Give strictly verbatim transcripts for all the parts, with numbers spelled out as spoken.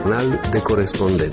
Jurnal de corespondent.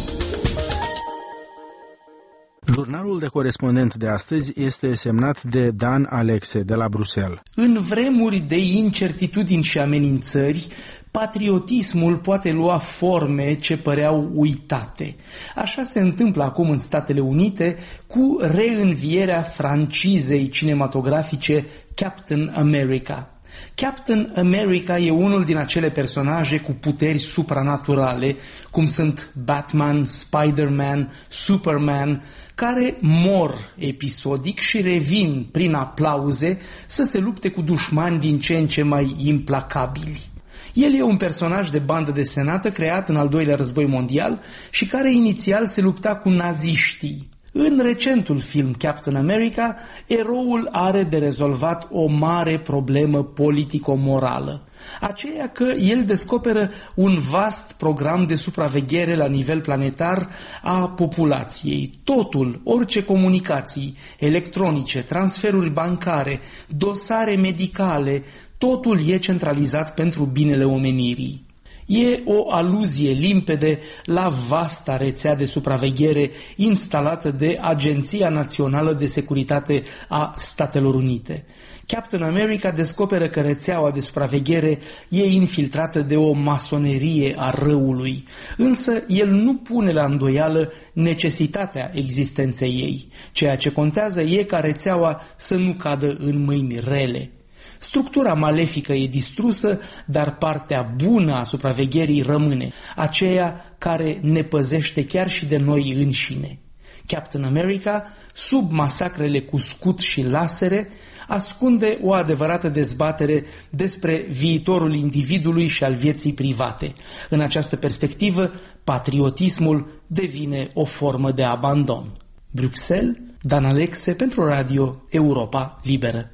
Jurnalul de corespondent de astăzi este semnat de Dan Alexe de la Bruxelles. În vremuri de incertitudini și amenințări, patriotismul poate lua forme ce păreau uitate. Așa se întâmplă acum în Statele Unite cu reînvierea francizei cinematografice Captain America. Captain America e unul din acele personaje cu puteri supranaturale, cum sunt Batman, Spider-Man, Superman, care mor episodic și revin prin aplauze să se lupte cu dușmani din ce în ce mai implacabili. El e un personaj de bandă desenată creat în al doilea război mondial și care inițial se lupta cu naziștii. În recentul film Captain America, eroul are de rezolvat o mare problemă politico-morală, aceea că el descoperă un vast program de supraveghere la nivel planetar a populației. Totul, orice comunicații electronice, transferuri bancare, dosare medicale, totul e centralizat pentru binele omenirii. E o aluzie limpede la vasta rețea de supraveghere instalată de Agenția Națională de Securitate a Statelor Unite. Captain America descoperă că rețeaua de supraveghere e infiltrată de o masonerie a răului, însă el nu pune la îndoială necesitatea existenței ei. Ceea ce contează e ca rețeaua să nu cadă în mâini rele. Structura malefică e distrusă, dar partea bună a supravegherii rămâne, aceea care ne păzește chiar și de noi înșine. Captain America, sub masacrele cu scut și lasere, ascunde o adevărată dezbatere despre viitorul individului și al vieții private. În această perspectivă, patriotismul devine o formă de abandon. Bruxelles, Dan Alexe pentru Radio Europa Liberă.